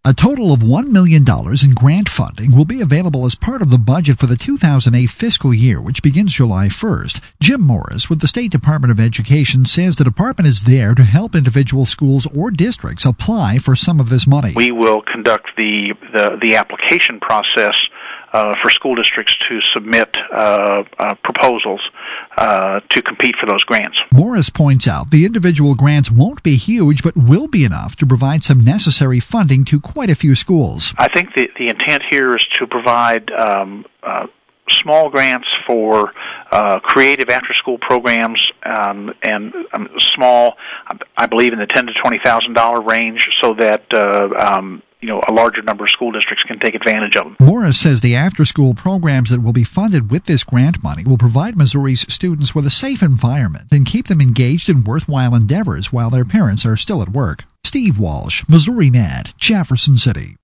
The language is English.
A total of $1 million in grant funding will be available as part of the budget for the 2008 fiscal year, which begins July 1st. Jim Morris with the State Department of Education says the department is there to help individual schools or districts apply for some of this money. We will conduct the application process for school districts to submit proposals to compete for those grants. Morris points out the individual grants won't be huge, but will be enough to provide some necessary funding to quite a few schools. I think the intent here is to provide small grants for creative after-school programs and small, I believe, in the $10,000 to $20,000 range, so that a larger number of school districts can take advantage of them. Morris says the after-school programs that will be funded with this grant money will provide Missouri's students with a safe environment and keep them engaged in worthwhile endeavors while their parents are still at work. Steve Walsh, Missouri Net, Jefferson City.